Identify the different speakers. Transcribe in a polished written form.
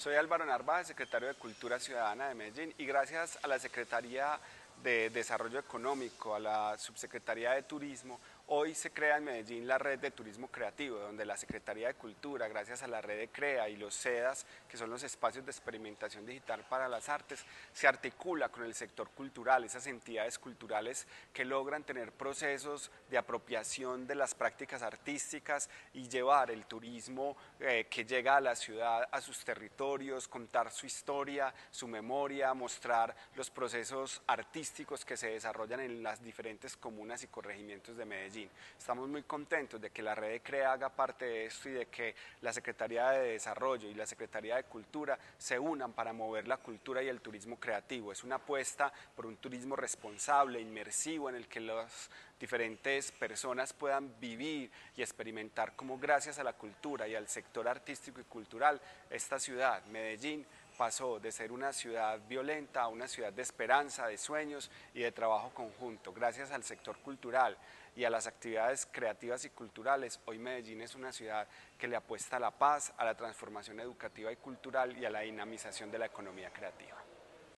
Speaker 1: Soy Álvaro Narváez, secretario de Cultura Ciudadana de Medellín, y gracias a la Secretaría de Desarrollo Económico, a la Subsecretaría de Turismo, hoy se crea en Medellín la red de turismo creativo, donde la Secretaría de Cultura, gracias a la red de CREA y los SEDAS, que son los espacios de experimentación digital para las artes, se articula con el sector cultural, esas entidades culturales que logran tener procesos de apropiación de las prácticas artísticas y llevar el turismo que llega a la ciudad, a sus territorios, contar su historia, su memoria, mostrar los procesos artísticos que se desarrollan en las diferentes comunas y corregimientos de Medellín. Estamos muy contentos de que la red de CREA haga parte de esto y de que la Secretaría de Desarrollo y la Secretaría de Cultura se unan para mover la cultura y el turismo creativo. Es una apuesta por un turismo responsable, inmersivo, en el que las diferentes personas puedan vivir y experimentar cómo gracias a la cultura y al sector artístico y cultural, esta ciudad, Medellín, pasó de ser una ciudad violenta a una ciudad de esperanza, de sueños y de trabajo conjunto. Gracias al sector cultural y a las actividades creativas y culturales, hoy Medellín es una ciudad que le apuesta a la paz, a la transformación educativa y cultural y a la dinamización de la economía creativa.